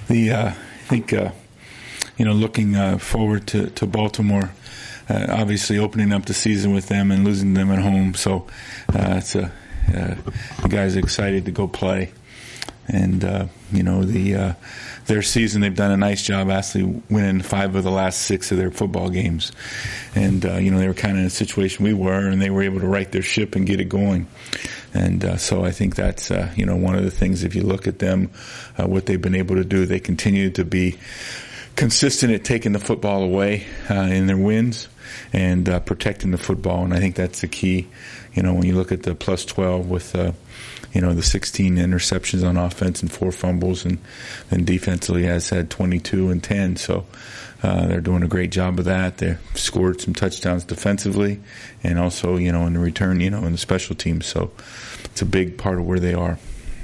I think looking forward to Baltimore. Obviously, opening up the season with them and losing them at home, so the guys are excited to go play. And their season, they've done a nice job actually winning 5 of the last 6 of their football games. And they were kind of in a situation we were, and they were able to right their ship and get it going. And so I think that's one of the things. If you look at them, what they've been able to do, they continue to be consistent at taking the football away in their wins and protecting the football. And I think that's the key. When you look at the plus 12 with the 16 interceptions on offense and 4 fumbles, and defensively has had 22 and 10. So they're doing a great job of that. They scored some touchdowns defensively, and also in the return, in the special teams. So it's a big part of where they are.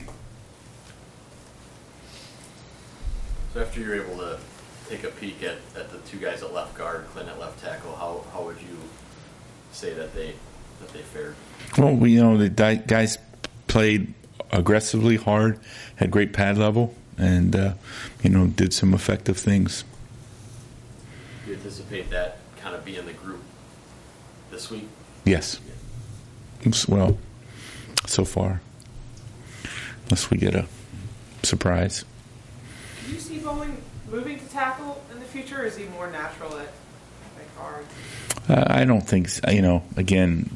So after you're able to take a peek at the 2 guys at left guard, Clint at left tackle, how would you say that they fared? Well, the guys played aggressively hard, had great pad level, and did some effective things. Do you anticipate that kind of being the group this week? Yes. Well, so far, unless we get a surprise. Do you see Bowen moving to tackle in the future, or is he more natural at guard? I don't think, again,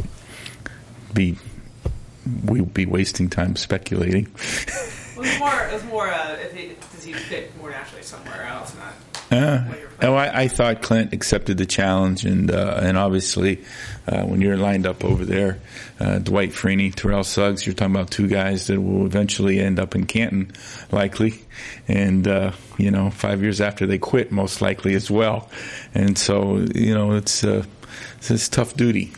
we'd be wasting time speculating. Well, it was more does he fit more naturally somewhere else? I thought Clint accepted the challenge, and obviously when you're lined up over there, Dwight Freeney, Terrell Suggs, you're talking about 2 guys that will eventually end up in Canton, likely, and 5 years after they quit, most likely as well. And so it's tough duty.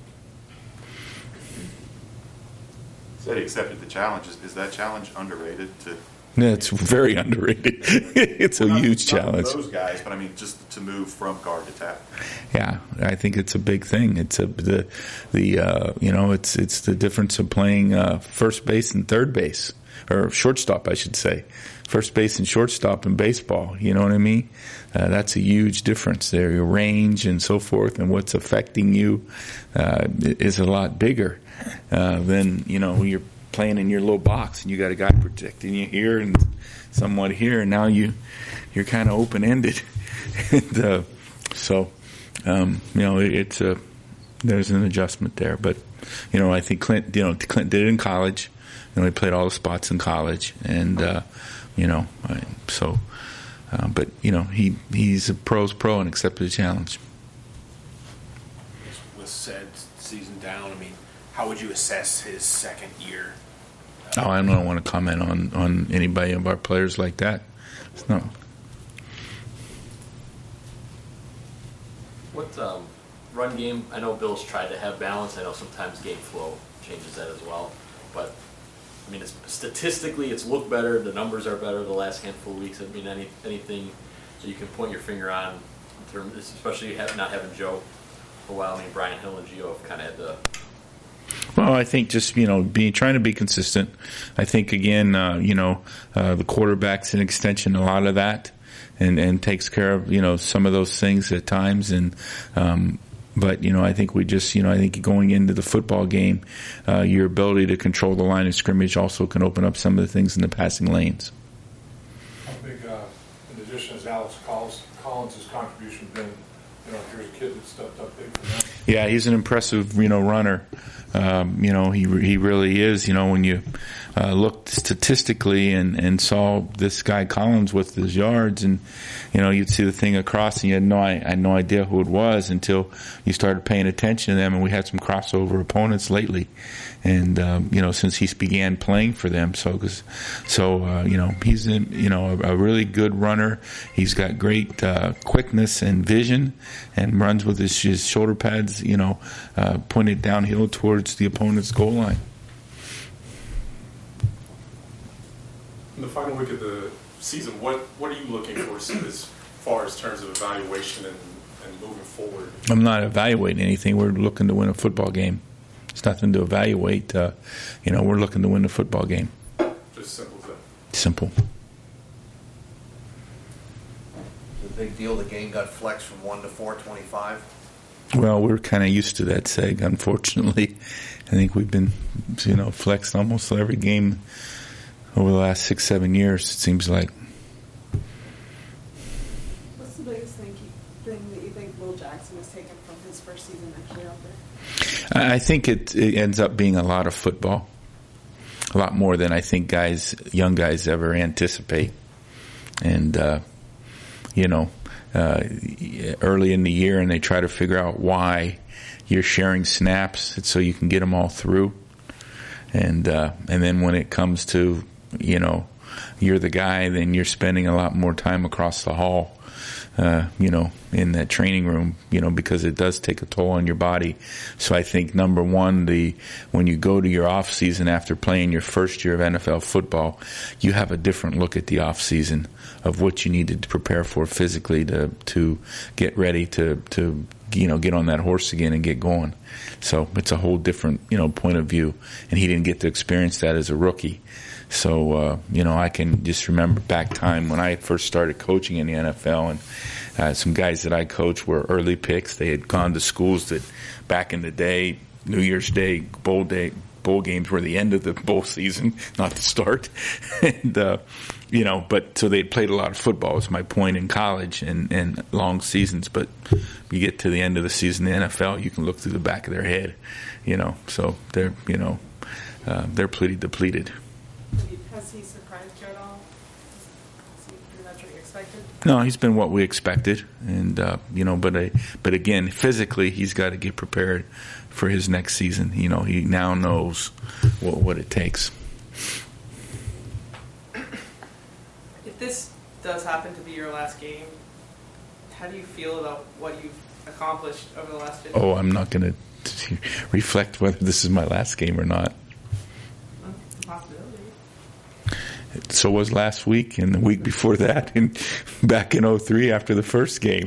Said he accepted the challenge. Is that challenge underrated? Yeah, it's very underrated. It's a huge challenge. Not those guys, but I mean, just to move from guard to tackle. Yeah, I think it's a big thing. It's it's the difference of playing first base and third base, or shortstop, I should say. First base and shortstop in baseball. You know what I mean? That's a huge difference there. Your range and so forth, and what's affecting you is a lot bigger than you're playing in your little box and you got a guy protecting you here and somewhat here, and now you're kind of open-ended. And, it's there's an adjustment there. But I think Clint did it in college. He played all the spots in college, and but he's a pro's pro and accepted the challenge. With said season down, how would you assess his second year? I don't want to comment on anybody of our players like that. It's not. What run game? I know Bill's tried to have balance. I know sometimes game flow changes that as well. But statistically, it's looked better. The numbers are better the last handful of weeks. Anything that you can point your finger on, in terms, especially not having Joe for a while. Brian Hill and Gio have kind of had the. Well, I think just trying to be consistent. I think again, the quarterback's an extension, a lot of that, and takes care of some of those things at times. And but I think we just I think going into the football game, your ability to control the line of scrimmage also can open up some of the things in the passing lanes. How big, in addition, has Alex Collins' contribution been? Here's a kid that stepped up big for them. Yeah, he's an impressive, runner. He really is. When you looked statistically and saw this guy Collins with his yards, and you'd see the thing across, and you had no idea who it was until you started paying attention to them. And we had some crossover opponents lately, and since he began playing for them, he's a really good runner. He's got great quickness and vision, and runs with his shoulder pads, pointed downhill towards the opponent's goal line. In the final week of the season, what are you looking for as far as terms of evaluation and moving forward? I'm not evaluating anything. We're looking to win a football game. It's nothing to evaluate. We're looking to win a football game. Just simple as that. Simple. big deal the game got flexed from 1 to 4:25? Well, we're kind of used to that seg, unfortunately. I think we've been, flexed almost every game over the last 6-7 years, it seems like. What's the biggest thing that you think Will Jackson has taken from his first season actually out there? I think it ends up being a lot of football. A lot more than I think young guys ever anticipate. And, early in the year, and they try to figure out why you're sharing snaps so you can get them all through. And then when it comes to, you're the guy, then you're spending a lot more time across the hall, in that training room, because it does take a toll on your body. So I think number one, when you go to your off season after playing your first year of NFL football, you have a different look at the off season of what you needed to prepare for physically to get ready to get on that horse again and get going. So it's a whole different, point of view. And he didn't get to experience that as a rookie. So, I can just remember back time when I first started coaching in the NFL, and some guys that I coached were early picks. They had gone to schools that back in the day, New Year's Day, bowl games were the end of the bowl season, not the start. And, but so they played a lot of football, is my point, in college and long seasons. But you get to the end of the season in the NFL, you can look through the back of their head, so they're pretty depleted. Has he surprised you at all? Has he been what you expected? No, he's been what we expected, and but again, physically, he's got to get prepared for his next season. He now knows what it takes. If this does happen to be your last game, how do you feel about what you've accomplished over the last 50 years? Oh, I'm not going to reflect whether this is my last game or not. Possibility. So was last week and the week before that, and back in 2003 after the first game.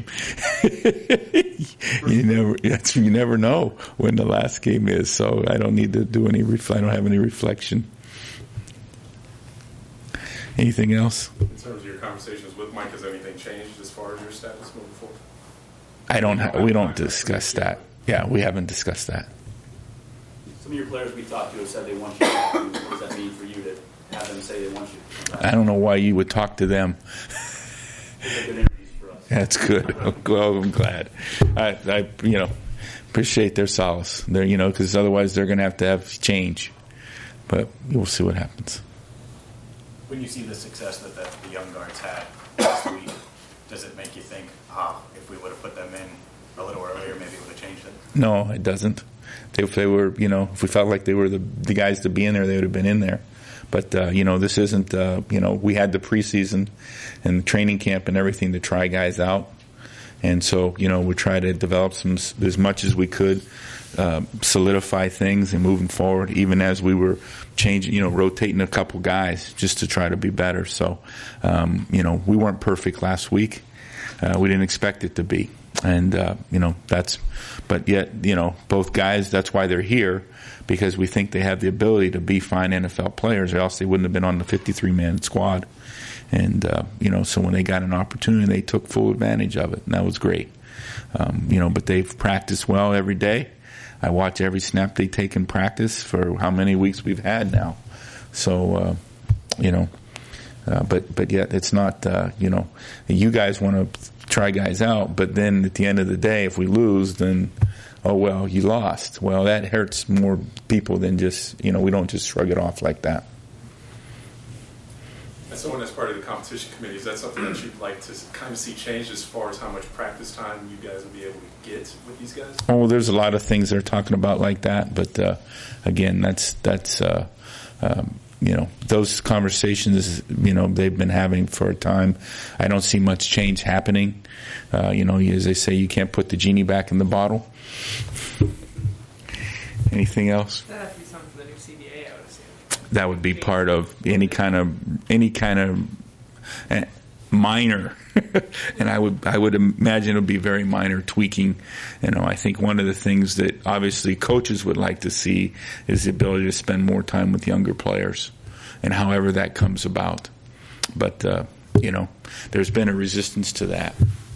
You never know when the last game is. So I don't need to do any. I don't have any reflection. Anything else? In terms of your conversations with Mike, has anything changed as far as your status moving forward? We don't discuss that. Yeah, we haven't discussed that. Some of your players we talked to have said they want you back. What does that mean for you to have them say they want you to come back? I don't know why you would talk to them. These are good interviews for us. That's good. Well, I'm glad. I appreciate their solace. Because otherwise they're going to have change. But we'll see what happens. When you see the success that the young guards had last week, does it make you think, if we would have put them in a little earlier, maybe it would have changed it? No, it doesn't. If they were, if we felt like they were the guys to be in there, they would have been in there. But, this isn't, we had the preseason and the training camp and everything to try guys out. And so, we try to develop as much as we could, solidify things and moving forward, even as we were changing, rotating a couple guys just to try to be better. So, we weren't perfect last week. We didn't expect it to be. And, but yet, both guys, that's why they're here, because we think they have the ability to be fine NFL players, or else they wouldn't have been on the 53-man squad. And, so when they got an opportunity, they took full advantage of it, and that was great. But they've practiced well every day. I watch every snap they take in practice for how many weeks we've had now. So, but yet it's not, you guys want to try guys out, but then at the end of the day, if we lose, then, oh, well, you lost. Well, that hurts more people than just, we don't just shrug it off like that. As someone that's part of the competition committee, is that something that you'd like to kind of see change as far as how much practice time you guys will be able to get with these guys? Oh, there's a lot of things they're talking about like that, but again, that's those conversations, they've been having for a time. I don't see much change happening. As they say, you can't put the genie back in the bottle. Anything else? That'd have to be something for the new CBA, I would assume. That would be part of any kind of minor, and I would imagine it would be very minor tweaking. I think one of the things that obviously coaches would like to see is the ability to spend more time with younger players, and however that comes about. But there's been a resistance to that.